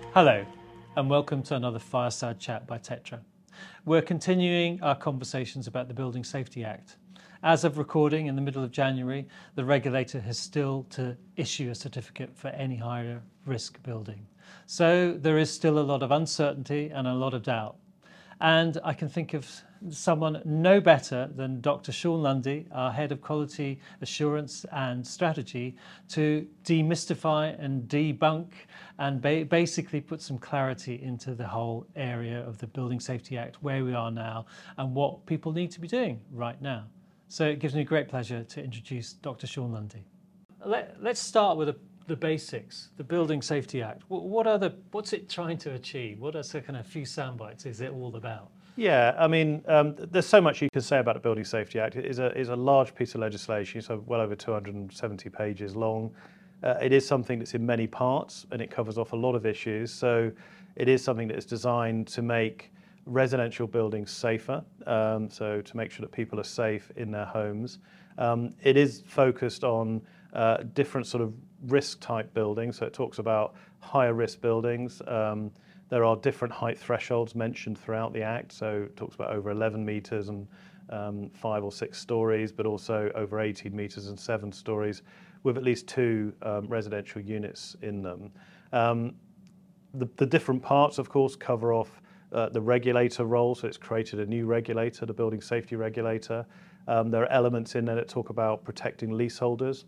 Hello, and welcome to another Fireside Chat by Tetra. We're continuing our conversations about the Building Safety Act. As of recording in the middle of January, the regulator has still to issue a certificate for any higher risk building. So there is still a lot of uncertainty and a lot of doubt. And I can think of someone no better than Dr. Sean Lundy, our Head of Quality Assurance and Strategy, to demystify and debunk and basically put some clarity into the whole area of the Building Safety Act, where we are now and what people need to be doing right now. So it gives me great pleasure to introduce Dr. Sean Lundy. Let's start with the basics. The Building Safety Act. What's it trying to achieve? What are the kind of few sound bites is it all about? Yeah, I mean, there's so much you can say about the Building Safety Act. It is a large piece of legislation, so well over 270 pages long. It is something that's in many parts, and it covers off a lot of issues. So it is something that is designed to make residential buildings safer, so to make sure that people are safe in their homes. It is focused on different sort of risk type buildings, so it talks about higher risk buildings. There are different height thresholds mentioned throughout the Act, so it talks about over 11 metres and 5 or 6 stories, but also over 18 metres and 7 stories, with at least 2 residential units in them. The different parts, of course, cover off the regulator role, so it's created a new regulator, the Building Safety Regulator. There are elements in there that talk about protecting leaseholders.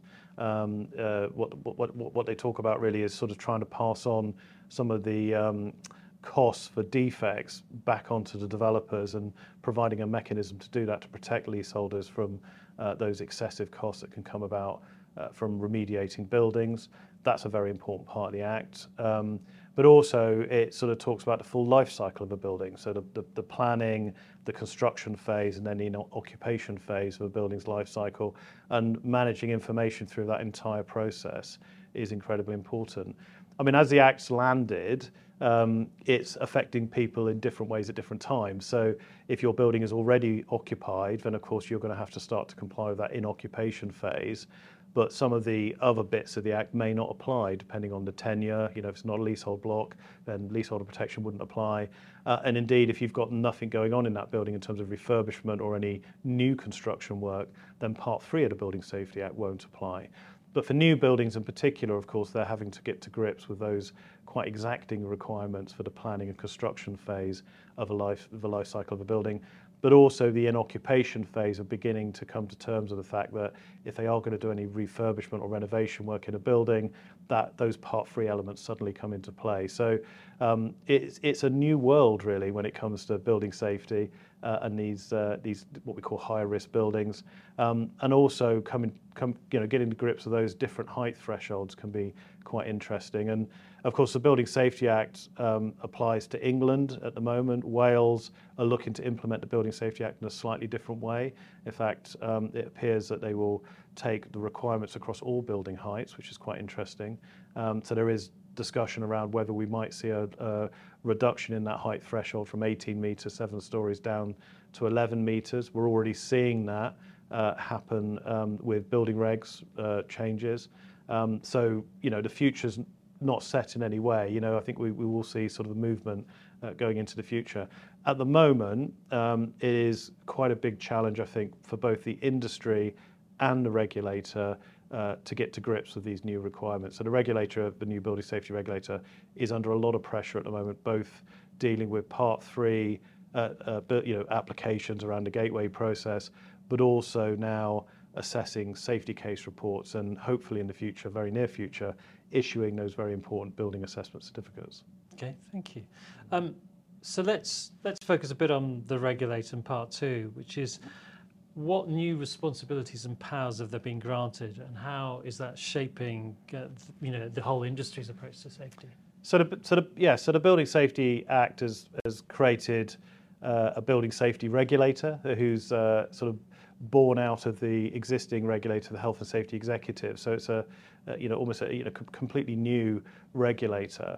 What they talk about really is sort of trying to pass on some of the costs for defects back onto the developers and providing a mechanism to do that to protect leaseholders from those excessive costs that can come about from remediating buildings. That's a very important part of the Act. But also it sort of talks about the full life cycle of a building. So the planning, the construction phase, and then the occupation phase of a building's life cycle, and managing information through that entire process is incredibly important. I mean, as the Act's landed, it's affecting people in different ways at different times. So if your building is already occupied, then of course you're going to have to start to comply with that in occupation phase. But some of the other bits of the Act may not apply depending on the tenure. You know, if it's not a leasehold block, then leaseholder protection wouldn't apply. And indeed, if you've got nothing going on in that building in terms of refurbishment or any new construction work, then Part 3 of the Building Safety Act won't apply. But for new buildings in particular, of course, they're having to get to grips with those quite exacting requirements for the planning and construction phase of the life cycle of a building, but also the in-occupation phase of beginning to come to terms with the fact that if they are going to do any refurbishment or renovation work in a building, that those Part 3 elements suddenly come into play. So it's a new world really when it comes to building safety and these what we call higher risk buildings, and also getting to grips with those different height thresholds can be quite interesting. And of course, the Building Safety Act applies to England at the moment. Wales are looking to implement the Building Safety Act in a slightly different way. In fact, it appears that they will take the requirements across all building heights, which is quite interesting. So there is discussion around whether we might see a reduction in that height threshold from 18 metres, 7 stories down to 11 metres. We're already seeing that happen with building regs changes. So, you know, the future's not set in any way. You know, I think we will see sort of a movement going into the future. At the moment, it is quite a big challenge, I think, for both the industry and the regulator to get to grips with these new requirements. So the regulator, the new Building Safety Regulator, is under a lot of pressure at the moment, both dealing with Part 3 applications around the gateway process, but also now assessing safety case reports and hopefully in the future, very near future, issuing those very important building assessment certificates. Okay, thank you. So let's focus a bit on the regulator in Part 2, which is what new responsibilities and powers have there been granted, and how is that shaping the whole industry's approach to safety? So the Building Safety Act has created a building safety regulator who's sort of born out of the existing regulator, the Health and Safety Executive. So it's almost a completely new regulator.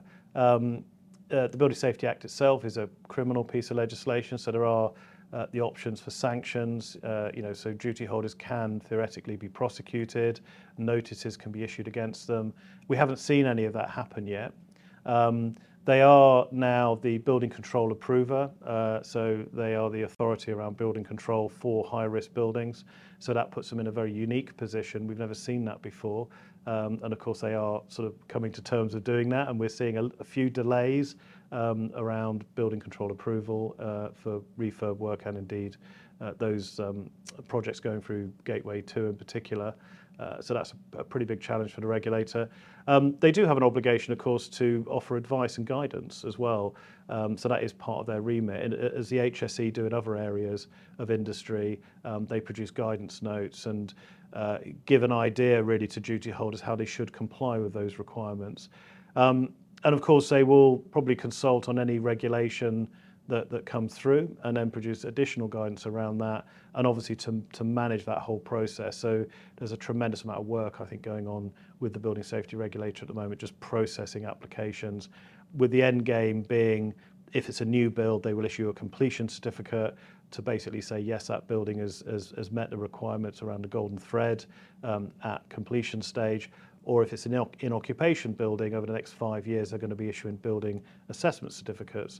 The Building Safety Act itself is a criminal piece of legislation, so there are the options for sanctions. So duty holders can theoretically be prosecuted, notices can be issued against them. We haven't seen any of that happen yet. They are now the building control approver, so they are the authority around building control for high-risk buildings. So that puts them in a very unique position. We've never seen that before. And of course, they are sort of coming to terms with doing that, and we're seeing a few delays around building control approval for refurb work, and indeed those projects going through Gateway 2 in particular. So that's a pretty big challenge for the regulator. They do have an obligation, of course, to offer advice and guidance as well. So that is part of their remit. And as the HSE do in other areas of industry, they produce guidance notes and give an idea really to duty holders how they should comply with those requirements. And of course, they will probably consult on any regulation that comes through and then produce additional guidance around that, and obviously to manage that whole process. So there's a tremendous amount of work, I think, going on with the Building Safety Regulator at the moment, just processing applications, with the end game being, if it's a new build, they will issue a completion certificate to basically say, yes, that building has met the requirements around the golden thread at completion stage. Or if it's an in-occupation building, over the next 5 years, they're going to be issuing building assessment certificates,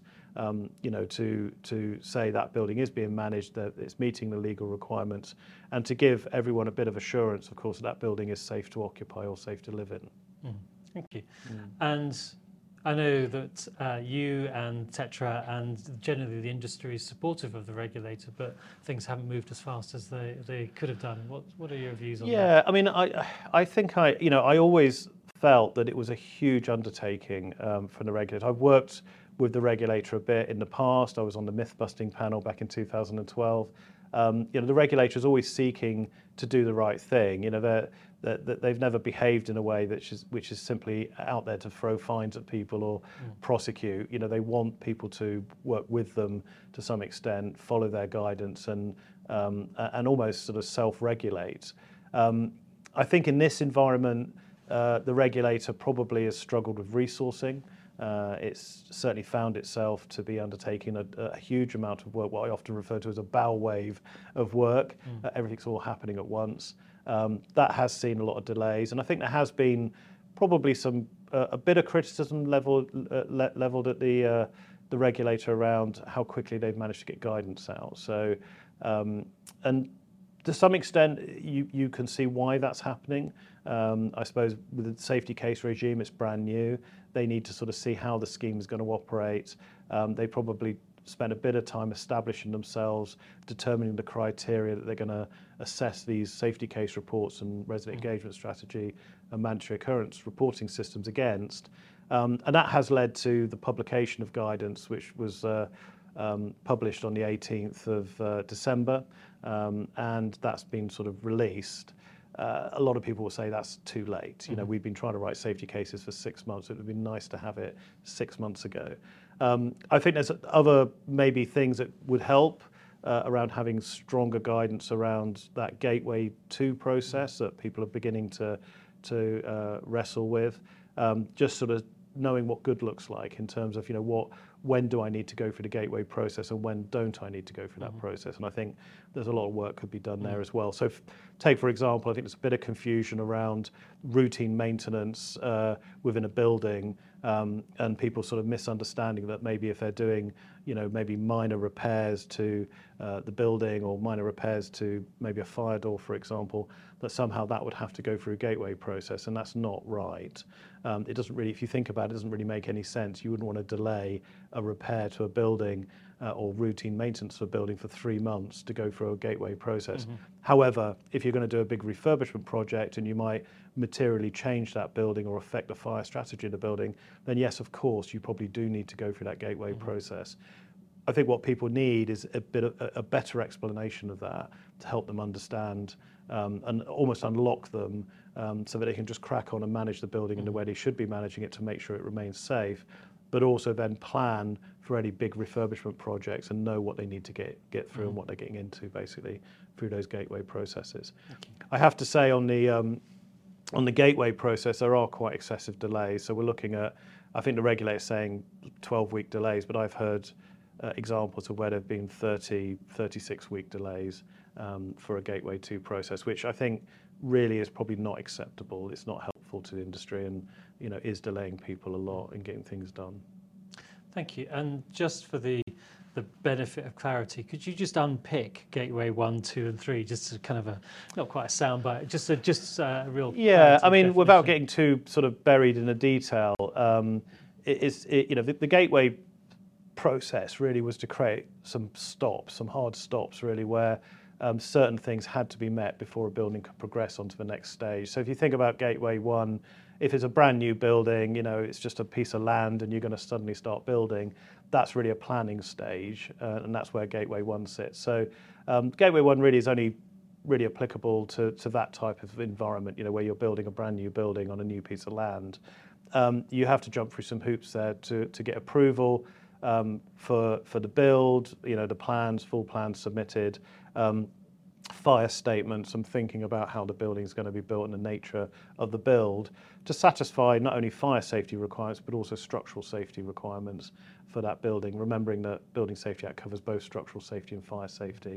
to say that building is being managed, that it's meeting the legal requirements, and to give everyone a bit of assurance, of course, that building is safe to occupy or safe to live in. Thank you. And I know that you and Tetra and generally the industry is supportive of the regulator, but things haven't moved as fast as they could have done. What are your views on that? Yeah, I mean, I think I always felt that it was a huge undertaking from the regulator. I've worked with the regulator a bit in the past. I was on the myth-busting panel back in 2012. The regulator is always seeking to do the right thing. They've never behaved in a way which is simply out there to throw fines at people or prosecute. They want people to work with them to some extent, follow their guidance, and almost sort of self-regulate. I think in this environment, the regulator probably has struggled with resourcing. It's certainly found itself to be undertaking a huge amount of work, what I often refer to as a bow wave of work. Everything's all happening at once. That has seen a lot of delays, and I think there has been probably a bit of criticism leveled at the regulator around how quickly they've managed to get guidance out. So, and to some extent, you can see why that's happening. I suppose with the safety case regime, it's brand new. They need to sort of see how the scheme is going to operate. They probably spent a bit of time establishing themselves, determining the criteria that they're going to assess these safety case reports and resident engagement strategy and mandatory occurrence reporting systems against. And that has led to the publication of guidance, which was published on the 18th of December, and that's been sort of released. A lot of people will say that's too late. We've been trying to write safety cases for 6 months. It would have been nice to have it 6 months ago. I think there's other maybe things that would help around having stronger guidance around that Gateway 2 process that people are beginning to wrestle with. Just sort of knowing what good looks like in terms of when do I need to go through the Gateway process and when don't I need to go through that process. And I think there's a lot of work could be done there as well. So take, for example, I think there's a bit of confusion around routine maintenance within a building, and people sort of misunderstanding that maybe if they're doing maybe minor repairs to the building or minor repairs to maybe a fire door, for example, that somehow that would have to go through a Gateway process, and that's not right. It doesn't really, if you think about it, it doesn't really make any sense. You wouldn't want to delay a repair to a building or routine maintenance of a building for 3 months to go through a Gateway process. However, if you're going to do a big refurbishment project and you might materially change that building or affect the fire strategy of the building, then yes, of course, you probably do need to go through that Gateway process. I think what people need is a better explanation of that to help them understand and almost unlock them so that they can just crack on and manage the building in the way they should be managing it to make sure it remains safe, but also then plan for any big refurbishment projects and know what they need to get through and what they're getting into basically through those Gateway processes. I have to say on the Gateway process, there are quite excessive delays. So we're looking at, I think the regulator is saying 12-week delays, but I've heard examples of where there have been 36-week delays for a Gateway 2 process, which I think really is probably not acceptable. It's not helpful to the industry and is delaying people a lot in getting things done. Thank you. And just for the benefit of clarity, could you just unpick Gateway 1, 2 and 3, just a kind of a, not quite a soundbite, just a real Yeah, I mean, definition. without getting too sort of buried in the detail, the Gateway process really was to create some hard stops really, where certain things had to be met before a building could progress onto the next stage. So if you think about Gateway 1, if it's a brand new building, it's just a piece of land and you're going to suddenly start building, that's really a planning stage, and that's where Gateway 1 sits. So Gateway 1 really is only really applicable to that type of environment, where you're building a brand new building on a new piece of land. You have to jump through some hoops there to get approval for the build, the plans, full plans submitted, fire statements, some thinking about how the building is going to be built and the nature of the build to satisfy not only fire safety requirements but also structural safety requirements for that building, remembering that Building Safety Act covers both structural safety and fire safety.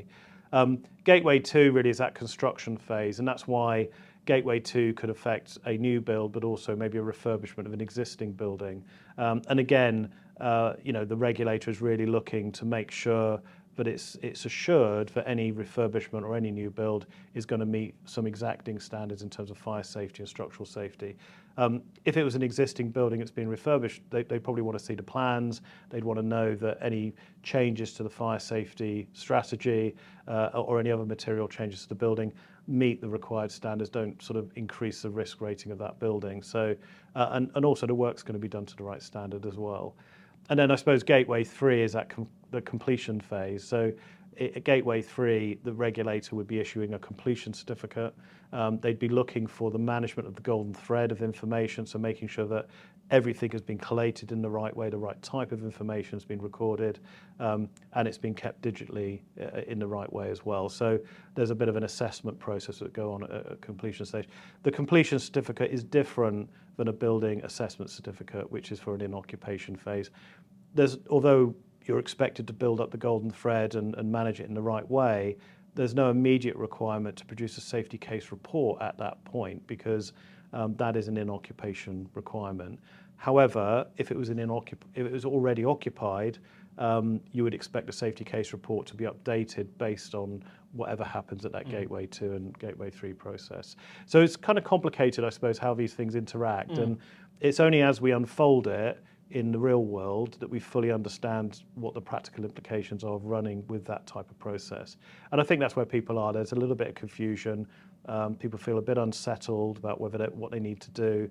Gateway 2 really is that construction phase, and that's why Gateway 2 could affect a new build but also maybe a refurbishment of an existing building. And again, the regulator is really looking to make sure that it's assured that any refurbishment or any new build is going to meet some exacting standards in terms of fire safety and structural safety. If it was an existing building that's been refurbished, they'd probably want to see the plans. They'd want to know that any changes to the fire safety strategy or any other material changes to the building meet the required standards, don't sort of increase the risk rating of that building. So, and also the work's going to be done to the right standard as well. And then I suppose Gateway 3 is the completion phase. So at Gateway 3, the regulator would be issuing a completion certificate. They'd be looking for the management of the golden thread of information, so making sure that everything has been collated in the right way, the right type of information has been recorded, and it's been kept digitally in the right way as well. So there's a bit of an assessment process that go on at a completion stage. The completion certificate is different than a building assessment certificate, which is for an in-occupation phase. Although you're expected to build up the golden thread and manage it in the right way, there's no immediate requirement to produce a safety case report at that point, because that is an in-occupation requirement. However, if it was already occupied, you would expect the safety case report to be updated based on whatever happens at that Gateway 2 and Gateway 3 process. So it's kind of complicated, I suppose, how these things interact. And it's only as we unfold it in the real world that we fully understand what the practical implications are of running with that type of process. And I think that's where people are. There's a little bit of confusion. People feel a bit unsettled about what they need to do.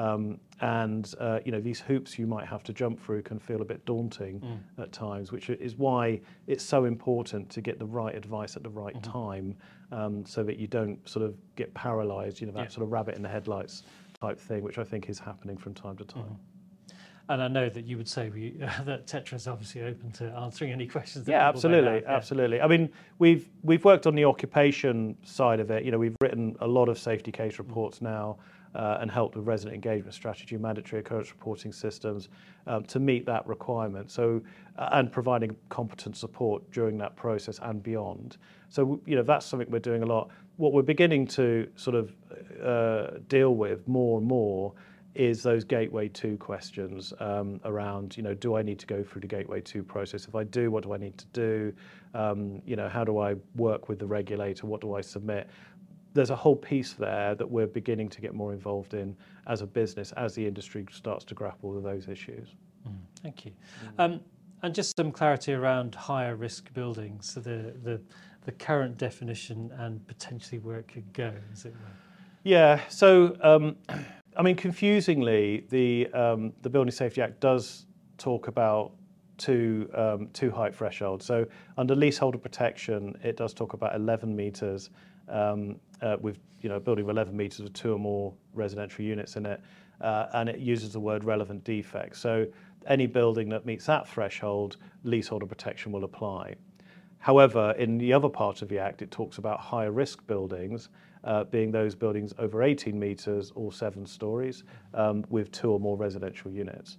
These hoops you might have to jump through can feel a bit daunting at times, which is why it's so important to get the right advice at the right time, so that you don't sort of get paralysed, that sort of rabbit in the headlights type thing, which I think is happening from time to time. And I know that you would say that Tetra is obviously open to answering any questions. Yeah, absolutely, absolutely. I mean, we've worked on the occupation side of it. We've written a lot of safety case reports now, and helped with resident engagement strategy, mandatory occurrence reporting systems to meet that requirement. So, and providing competent support during that process and beyond. So, that's something we're doing a lot. What we're beginning to sort of deal with more and more is those Gateway 2 questions around, do I need to go through the Gateway 2 process? If I do, what do I need to do? How do I work with the regulator? What do I submit? There's a whole piece there that we're beginning to get more involved in as a business, as the industry starts to grapple with those issues. Thank you. And just some clarity around higher risk buildings, so the current definition and potentially where it could go, as it were. Yeah, so confusingly, the Building Safety Act does talk about two height thresholds. So under leaseholder protection, it does talk about 11 metres with a building of 11 metres with 2 or more residential units in it, and it uses the word relevant defect. So any building that meets that threshold, leaseholder protection will apply. However, in the other part of the Act, it talks about higher risk buildings, being those buildings over 18 metres or 7 stories with 2 or more residential units.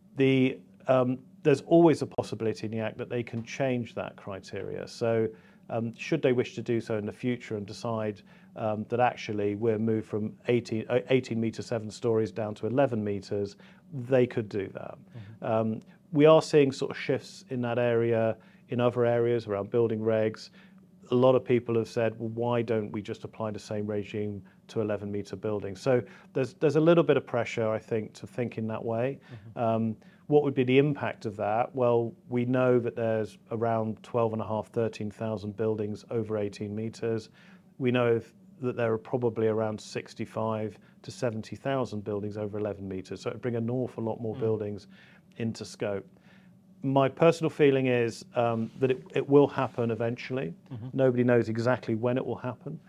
There's always a possibility in the Act that they can change that criteria. So should they wish to do so in the future and decide that actually we're moved from 18 metres, 7 stories down to 11 metres, they could do that. we are seeing sort of shifts in that area, in other areas around building regs. A lot of people have said, well, why don't we just apply the same regime to 11-metre buildings? So there's a little bit of pressure, I think, to think in that way. What would be the impact of that? Well, we know that there's around 12,500, 13,000 buildings over 18 metres. We know that there are probably around 65 to 70,000 buildings over 11 metres. So it would bring an awful lot more buildings into scope. My personal feeling is that it will happen eventually. Nobody knows exactly when it will happen.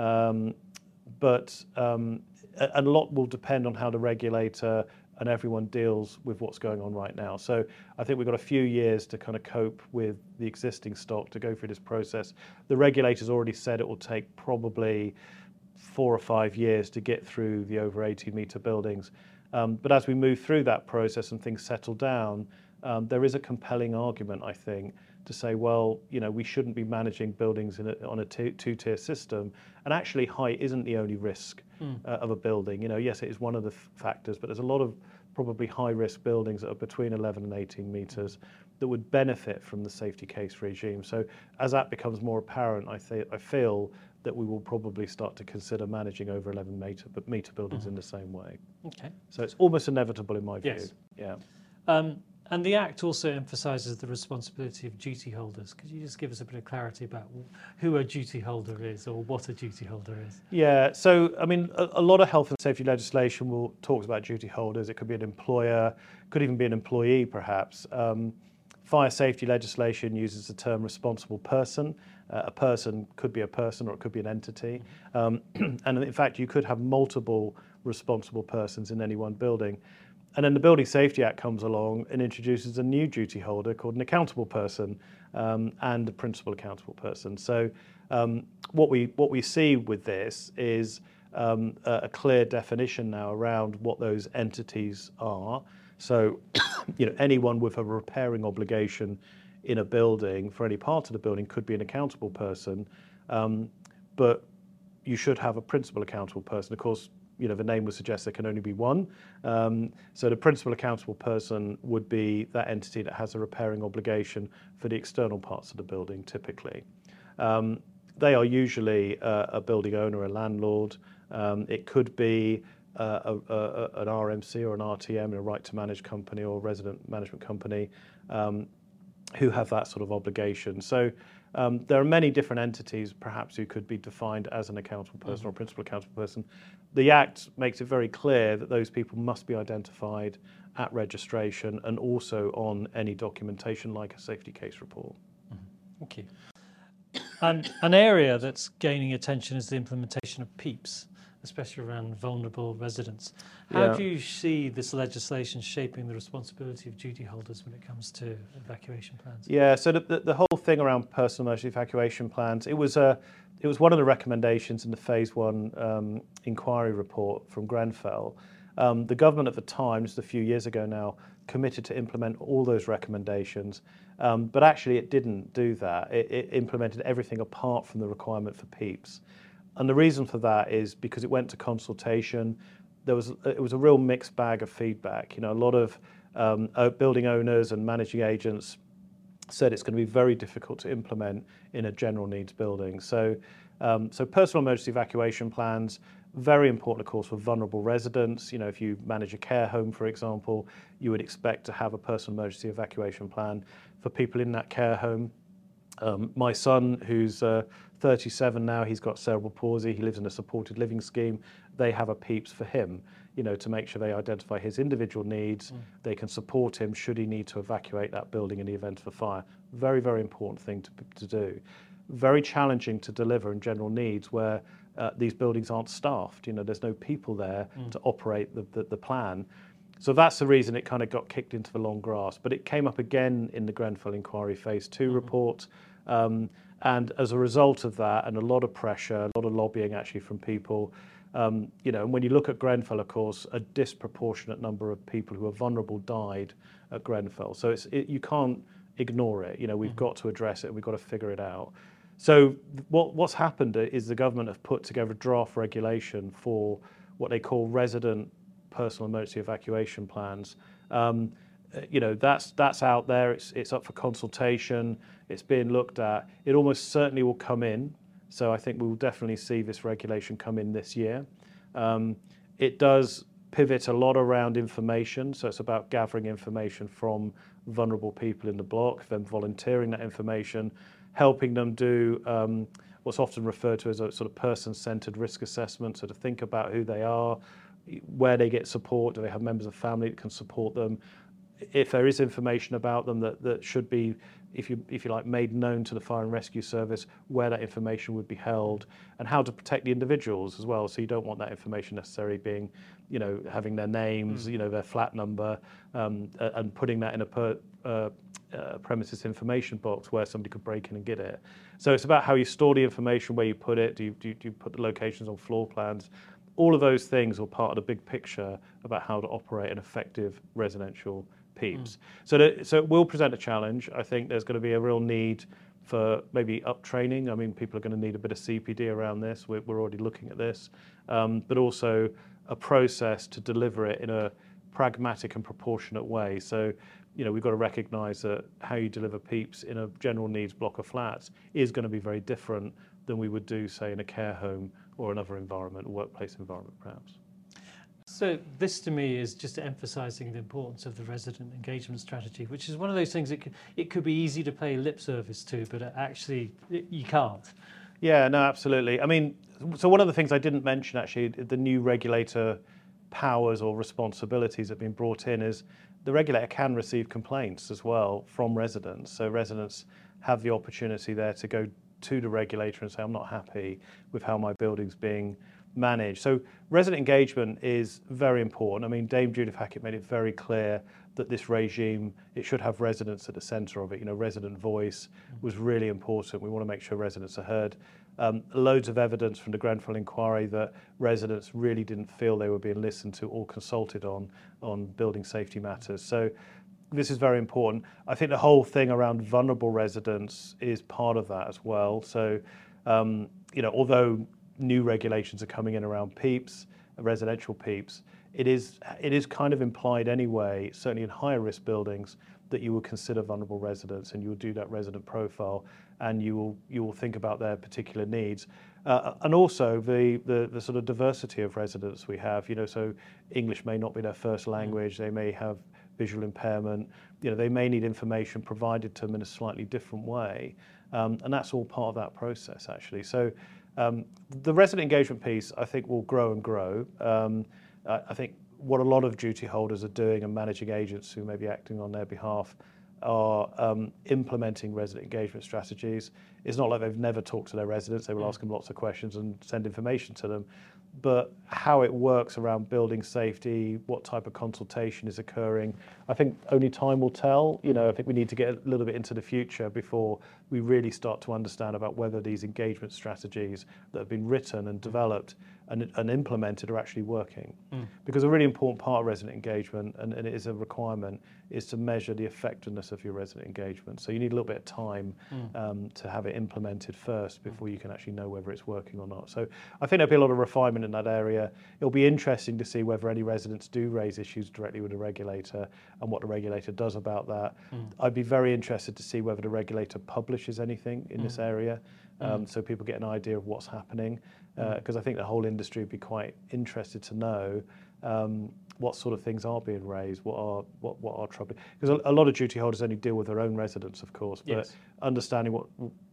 But a lot will depend on how the regulator and everyone deals with what's going on right now. So I think we've got a few years to kind of cope with the existing stock to go through this process. The regulator's already said it will take probably 4 or 5 years to get through the over 18-metre buildings. But as we move through that process and things settle down, there is a compelling argument, I think, to say, well, we shouldn't be managing buildings on a two-tier system. And actually, height isn't the only risk of a building. Yes, it is one of the factors, but there's a lot of probably high-risk buildings that are between 11 and 18 metres that would benefit from the safety case regime. So as that becomes more apparent, I feel that we will probably start to consider managing over 11-metre buildings in the same way. Okay. So it's almost inevitable in my view. Yes. Yeah. And the Act also emphasises the responsibility of duty holders. Could you just give us a bit of clarity about who a duty holder is or what a duty holder is? Yeah, so I mean, a lot of health and safety legislation talks about duty holders. It could be an employer, could even be an employee perhaps. Fire safety legislation uses the term responsible person. A person could be a person or it could be an entity. And in fact, you could have multiple responsible persons in any one building. And then the Building Safety Act comes along and introduces a new duty holder called an accountable person and a principal accountable person. So what we see with this is a clear definition now around what those entities are. So anyone with a repairing obligation in a building for any part of the building could be an accountable person, but you should have a principal accountable person. Of course, the name would suggest there can only be one. So the principal accountable person would be that entity that has a repairing obligation for the external parts of the building, typically. They are usually a building owner, a landlord. It could be an RMC or an RTM, a right to manage company or resident management company, who have that sort of obligation. So there are many different entities perhaps who could be defined as an accountable person or a principal accountable person. The Act makes it very clear that those people must be identified at registration and also on any documentation like a safety case report. Thank you. And an area that's gaining attention is the implementation of PEEPs, especially around vulnerable residents. How do you see this legislation shaping the responsibility of duty holders when it comes to evacuation plans? Yeah, so the whole thing around personal emergency evacuation plans, it was one of the recommendations in the Phase 1 inquiry report from Grenfell. The government at the time, just a few years ago now, committed to implement all those recommendations, but actually it didn't do that. It implemented everything apart from the requirement for PEEPs. And the reason for that is because it went to consultation. It was a real mixed bag of feedback. A lot of building owners and managing agents said it's going to be very difficult to implement in a general needs building. So personal emergency evacuation plans, very important, of course, for vulnerable residents. If you manage a care home, for example, you would expect to have a personal emergency evacuation plan for people in that care home. My son, who's 37 now, he's got cerebral palsy. He lives in a supported living scheme. They have a PEEPs for him, to make sure they identify his individual needs. They can support him should he need to evacuate that building in the event of a fire. Very, very important thing to do. Very challenging to deliver in general needs where these buildings aren't staffed. There's no people there to operate the plan. So that's the reason it kind of got kicked into the long grass. But it came up again in the Grenfell Inquiry Phase 2 report. And as a result of that, and a lot of pressure, a lot of lobbying actually from people, and when you look at Grenfell, of course, a disproportionate number of people who are vulnerable died at Grenfell. So you can't ignore it. We've got to address it. We've got to figure it out. So what's happened is the government have put together a draft regulation for what they call resident personal emergency evacuation plans. that's out there. It's up for consultation. It's being looked at. It almost certainly will come in. So I think we will definitely see this regulation come in this year. It does pivot a lot around information. So it's about gathering information from vulnerable people in the block, then volunteering that information, helping them do what's often referred to as a sort of person-centered risk assessment. So to think about who they are, where they get support, do they have members of family that can support them? If there is information about them that should be, if you like, made known to the Fire and Rescue Service, where that information would be held, and how to protect the individuals as well. So you don't want that information necessarily being, having their names, their flat number, and putting that in a premises information box where somebody could break in and get it. So it's about how you store the information, where you put it. Do you put the locations on floor plans? All of those things are part of the big picture about how to operate an effective residential PEEPs. So it will present a challenge. I think there's going to be a real need for maybe up training. I mean, people are going to need a bit of CPD around this. We're already looking at this, but also a process to deliver it in a pragmatic and proportionate way. So, we've got to recognise that how you deliver PEEPs in a general needs block of flats is going to be very different than we would do, say, in a care home or another environment, workplace environment, perhaps. So this to me is just emphasising the importance of the resident engagement strategy, which is one of those things it could be easy to pay lip service to, but actually you can't. Yeah, no, absolutely. I mean, so one of the things I didn't mention, actually, the new regulator powers or responsibilities that have been brought in is the regulator can receive complaints as well from residents. So residents have the opportunity there to go to the regulator and say, I'm not happy with how my building's being managed. So resident engagement is very important. I mean, Dame Judith Hackett made it very clear that this regime, it should have residents at the centre of it. Resident voice was really important. We want to make sure residents are heard. Loads of evidence from the Grenfell inquiry that residents really didn't feel they were being listened to or consulted on building safety matters. So this is very important. I think the whole thing around vulnerable residents is part of that as well. So, although new regulations are coming in around PEEPs, residential PEEPs, it is kind of implied anyway, certainly in higher risk buildings, that you will consider vulnerable residents and you will do that resident profile and you will think about their particular needs. And also the sort of diversity of residents we have, so English may not be their first language, they may have visual impairment, they may need information provided to them in a slightly different way. And that's all part of that process, actually. So the resident engagement piece, I think, will grow and grow. I think what a lot of duty holders are doing and managing agents who may be acting on their behalf are implementing resident engagement strategies. It's not like they've never talked to their residents. They will ask them lots of questions and send information to them. But how it works around building safety, what type of consultation is occurring, I think only time will tell. I think we need to get a little bit into the future before we really start to understand about whether these engagement strategies that have been written and developed and implemented are actually working. Because a really important part of resident engagement, and it is a requirement, is to measure the effectiveness of your resident engagement. So you need a little bit of time to have it implemented first before you can actually know whether it's working or not. So I think there'll be a lot of refinement in that area. It'll be interesting to see whether any residents do raise issues directly with the regulator and what the regulator does about that. I'd be very interested to see whether the regulator publishes anything in this area, so people get an idea of what's happening, because I think the whole industry would be quite interested to know what sort of things are being raised, what are troubling. Because a lot of duty holders only deal with their own residents, of course, but understanding what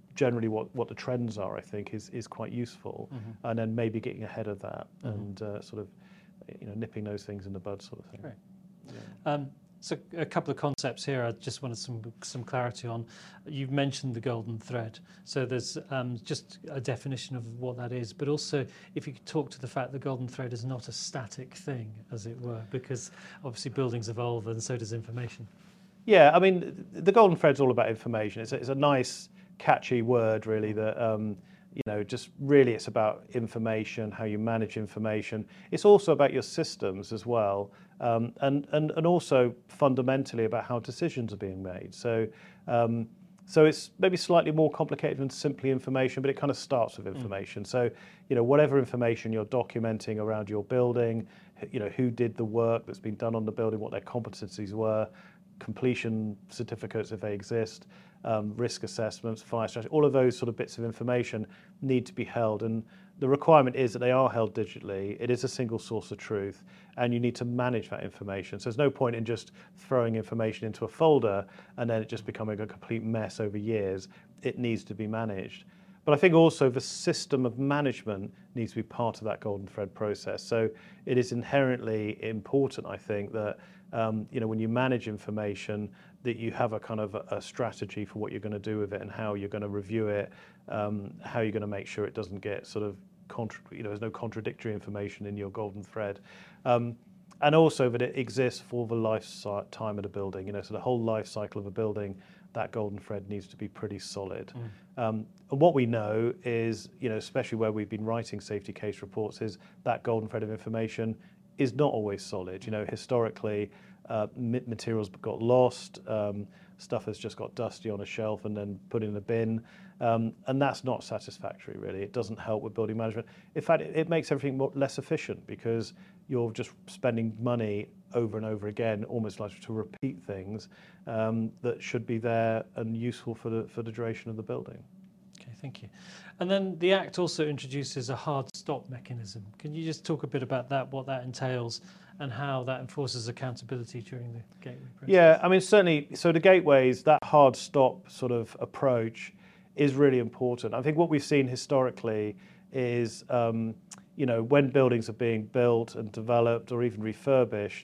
the trends are, I think, is quite useful, and then maybe getting ahead of that and sort of nipping those things in the bud, sort of thing. Great. Yeah. So a couple of concepts here I just wanted some clarity on. You've mentioned the golden thread. So there's just a definition of what that is, but also if you could talk to the fact that golden thread is not a static thing, as it were, because obviously buildings evolve and so does information. Yeah, I mean, the golden thread's all about information. It's a nice, catchy word, really, that just really it's about information, how you manage information. It's also about your systems as well, and also fundamentally about how decisions are being made. So it's maybe slightly more complicated than simply information, but it kind of starts with information. So whatever information you're documenting around your building, who did the work that's been done on the building, what their competencies were, completion certificates if they exist, risk assessments, fire strategy, all of those sort of bits of information need to be held. And the requirement is that they are held digitally. It is a single source of truth, and you need to manage that information. So there's no point in just throwing information into a folder and then it just becoming a complete mess over years. It needs to be managed. But I think also the system of management needs to be part of that golden thread process. So it is inherently important, I think, that when you manage information, that you have a kind of a strategy for what you're going to do with it and how you're going to review it, how you're going to make sure it doesn't get sort of there's no contradictory information in your golden thread. And also that it exists for the lifetime of the building. So the whole life cycle of a building, that golden thread needs to be pretty solid. And what we know is, especially where we've been writing safety case reports, is that golden thread of information is not always solid. Historically, materials got lost, stuff has just got dusty on a shelf and then put in a bin, and that's not satisfactory, really. It doesn't help with building management. In fact, it makes everything less efficient because you're just spending money over and over again, almost like to repeat things that should be there and useful for the duration of the building. Okay, thank you. And then the Act also introduces a hard stop mechanism. Can you just talk a bit about that, what that entails, and how that enforces accountability during the gateway process? Yeah, I mean, certainly, so the gateways, that hard stop sort of approach is really important. I think what we've seen historically is, when buildings are being built and developed or even refurbished,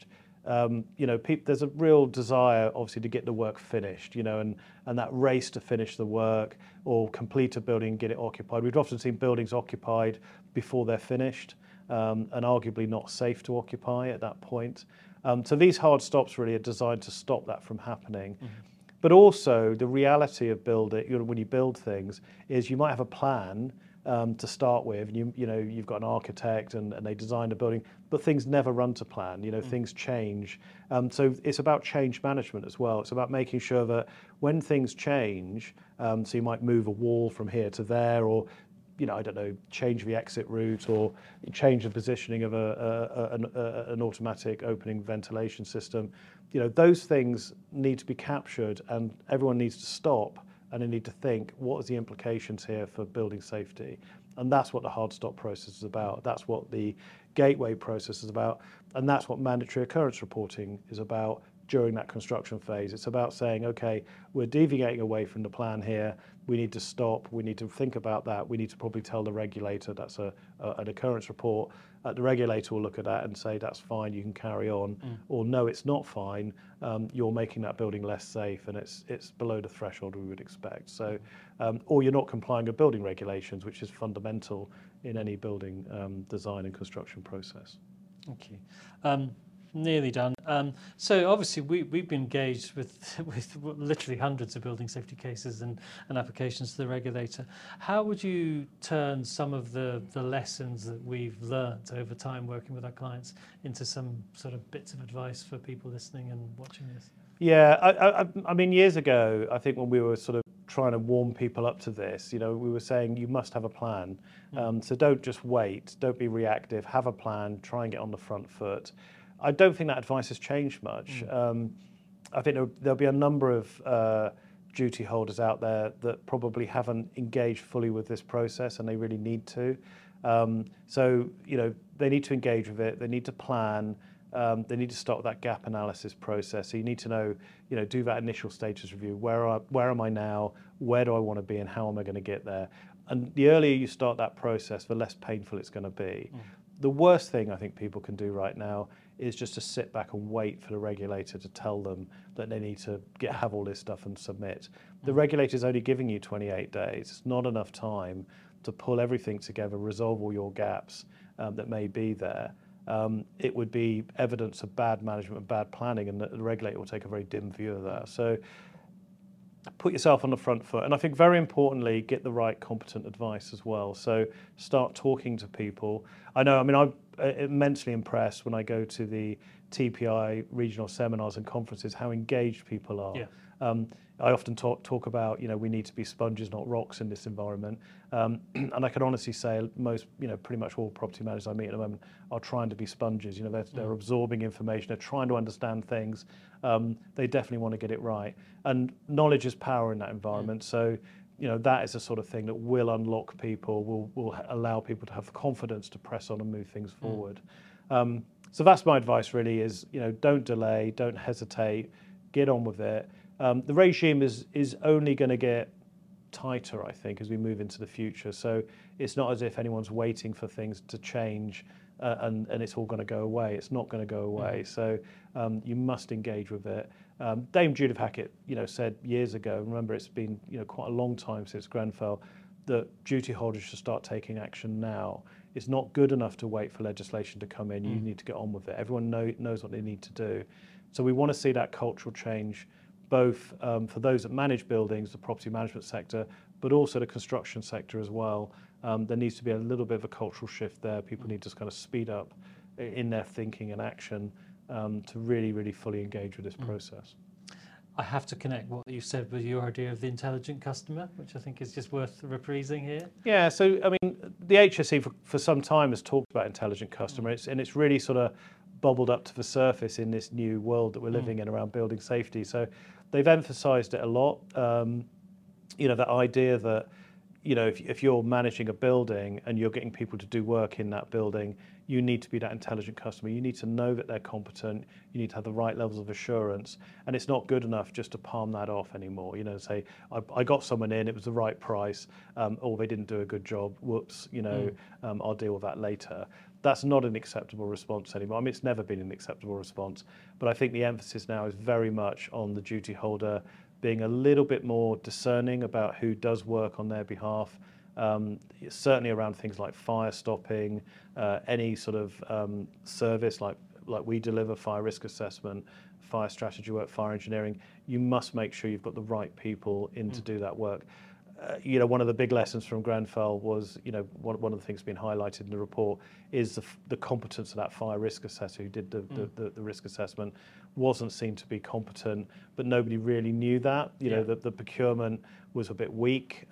there's a real desire, obviously, to get the work finished, and that race to finish the work or complete a building and get it occupied. We've often seen buildings occupied before they're finished and arguably not safe to occupy at that point. So these hard stops really are designed to stop that from happening. Mm-hmm. But also the reality of building, when you build things, is you might have a plan to start with. You've got an architect and they designed a building, but things never run to plan. Things change. So it's about change management as well. It's about making sure that when things change, so you might move a wall from here to there, or change the exit route, or change the positioning of an automatic opening ventilation system. Those things need to be captured, and everyone needs to stop. And they need to think, what are the implications here for building safety? And that's what the hard stop process is about. That's what the gateway process is about. And that's what mandatory occurrence reporting is about during that construction phase. It's about saying, okay, we're deviating away from the plan here. We need to stop. We need to think about that. We need to probably tell the regulator that's an occurrence report. The regulator will look at that and say, that's fine, you can carry on. Or no, it's not fine. You're making that building less safe and it's below the threshold we would expect. So, or you're not complying with building regulations, which is fundamental in any building design and construction process. Thank you. Nearly done. So obviously we've been engaged with literally hundreds of building safety cases and applications to the regulator. How would you turn some of the lessons that we've learnt over time working with our clients into some sort of bits of advice for people listening and watching this? Yeah, I mean, years ago, I think when we were sort of trying to warm people up to this, we were saying you must have a plan. So don't just wait, don't be reactive, have a plan, try and get on the front foot. I don't think that advice has changed much. I think there'll be a number of duty holders out there that probably haven't engaged fully with this process, and they really need to. So they need to engage with it. They need to plan. They need to start with that gap analysis process. So you need to know, do that initial status review. Where am I now? Where do I want to be, and how am I going to get there? And the earlier you start that process, the less painful it's going to be. The worst thing I think people can do right now is just to sit back and wait for the regulator to tell them that they need to have all this stuff and submit. The regulator's only giving you 28 days. It's not enough time to pull everything together, resolve all your gaps that may be there. It would be evidence of bad management and bad planning, and the regulator will take a very dim view of that. So put yourself on the front foot. And I think very importantly, get the right competent advice as well. So start talking to people. I'm immensely impressed when I go to the TPI regional seminars and conferences, how engaged people are. Yeah. I often talk about, we need to be sponges, not rocks in this environment. And I can honestly say most, pretty much all property managers I meet at the moment are trying to be sponges. They're absorbing information, they're trying to understand things. They definitely want to get it right. And knowledge is power in that environment. So, that is the sort of thing that will unlock people, will allow people to have the confidence to press on and move things forward. So that's my advice really is, don't delay, don't hesitate, get on with it. The regime is only going to get tighter, I think, as we move into the future. So it's not as if anyone's waiting for things to change and it's all going to go away. It's not going to go away. So you must engage with it. Dame Judith Hackett, said years ago, remember it's been quite a long time since Grenfell, that duty holders should start taking action now. It's not good enough to wait for legislation to come in. You need to get on with it. Everyone knows what they need to do. So we want to see that cultural change, both for those that manage buildings, the property management sector, but also the construction sector as well. There needs to be a little bit of a cultural shift there. People need to kind of speed up in their thinking and action to really, really fully engage with this process. I have to connect what you said with your idea of the intelligent customer, which I think is just worth reprising here. Yeah, so I mean, the HSE for some time has talked about intelligent customer, and it's really sort of bubbled up to the surface in this new world that we're living in around building safety. So they've emphasised it a lot. That idea that if you're managing a building and you're getting people to do work in that building, you need to be that intelligent customer. You need to know that they're competent. You need to have the right levels of assurance. And it's not good enough just to palm that off anymore. Say, I got someone in, it was the right price, or they didn't do a good job. Whoops, I'll deal with that later. That's not an acceptable response anymore. I mean, it's never been an acceptable response. But I think the emphasis now is very much on the duty holder being a little bit more discerning about who does work on their behalf, certainly around things like fire stopping, any sort of service like we deliver, fire risk assessment, fire strategy work, fire engineering. You must make sure you've got the right people in to do that work. One of the big lessons from Grenfell was, one of the things being highlighted in the report is the competence of that fire risk assessor who did the risk assessment wasn't seen to be competent, but nobody really knew that. The procurement was a bit weak.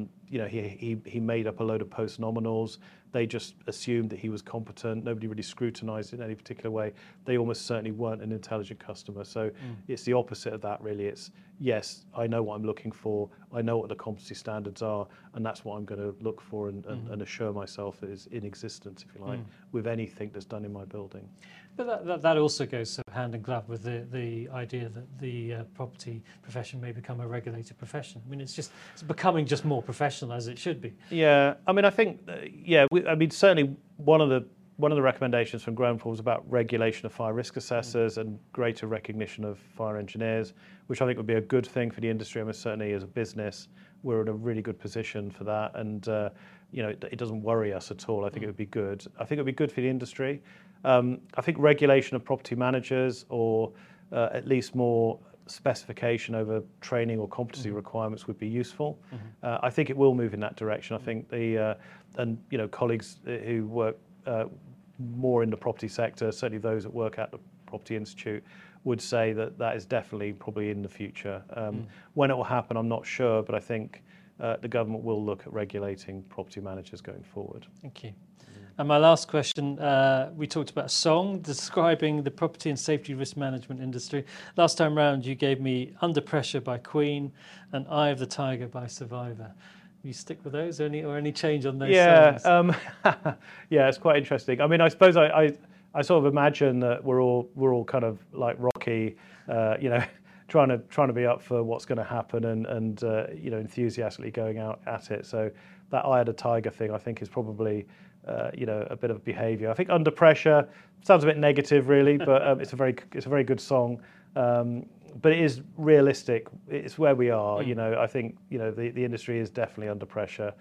He made up a load of post-nominals. They just assumed that he was competent. Nobody really scrutinised in any particular way. They almost certainly weren't an intelligent customer. So it's the opposite of that, really. It's, yes, I know what I'm looking for. I know what the competency standards are, and that's what I'm going to look for and assure myself is in existence, if you like, with anything that's done in my building. But that also goes hand in glove with the idea that the property profession may become a regulated profession. I mean, it's becoming just more professional, as it should be. Yeah, I mean, I think, certainly one of the recommendations from Grenfell was about regulation of fire risk assessors and greater recognition of fire engineers, which I think would be a good thing for the industry. I mean, certainly as a business, we're in a really good position for that, and it doesn't worry us at all. I think it would be good. I think it would be good for the industry. I think regulation of property managers, or at least more specification over training or competency requirements, would be useful. I think it will move in that direction. I think colleagues who work more in the property sector, certainly those that work at the Property Institute, would say that is definitely probably in the future. When it will happen, I'm not sure, but I think the government will look at regulating property managers going forward. Thank you. And my last question, we talked about a song describing the property and safety risk management industry. Last time round, you gave me Under Pressure by Queen and Eye of the Tiger by Survivor. You stick with those, or any change on those songs? Yeah, it's quite interesting. I mean, I suppose I sort of imagine that we're all kind of like Rocky, trying to be up for what's going to happen and enthusiastically going out at it. So that Eye of the Tiger thing, I think, is probably a bit of behaviour. I think Under Pressure sounds a bit negative, really, but it's a very good song. But it is realistic. It's where we are. I think the industry is definitely under pressure.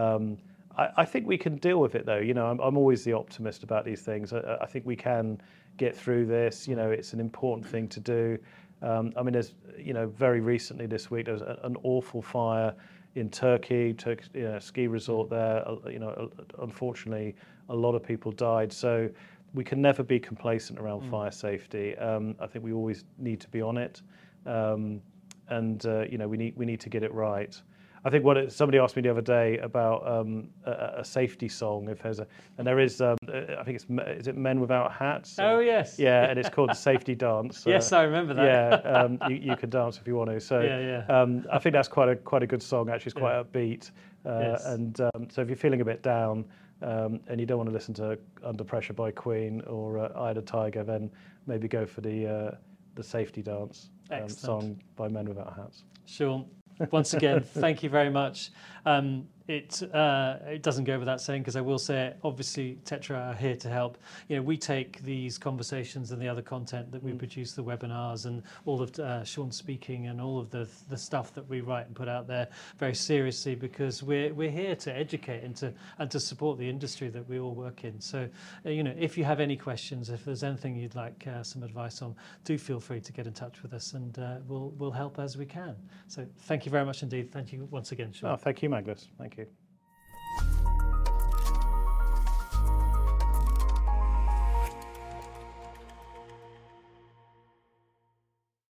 I think we can deal with it, though. I'm always the optimist about these things. I think we can get through this. It's an important thing to do. I mean, there's very recently this week there was an awful fire in Turkey, ski resort there. Unfortunately, a lot of people died. So we can never be complacent around fire safety. I think we always need to be on it. and we need to get it right. I think somebody asked me the other day about a safety song. If there's there is, I think is it Men Without Hats? Oh yes. Yeah, and it's called the Safety Dance. Yes, I remember that. Yeah, you can dance if you want to. So yeah. I think that's quite a good song. Actually, it's quite upbeat. Yes. And so if you're feeling a bit down and you don't want to listen to Under Pressure by Queen or Eye of the Tiger, then maybe go for the Safety Dance song by Men Without Hats. Sean, once again, thank you very much. It doesn't go without saying, because I will say it, obviously Tetra are here to help. We take these conversations and the other content that we produce, the webinars and all of Sean's speaking and all of the stuff that we write and put out there very seriously, because we're here to educate and to support the industry that we all work in. So, if you have any questions, if there's anything you'd like some advice on, do feel free to get in touch with us, and we'll help as we can. So thank you very much indeed. Thank you once again, Sean. Oh, thank you, Magnus. Thank you.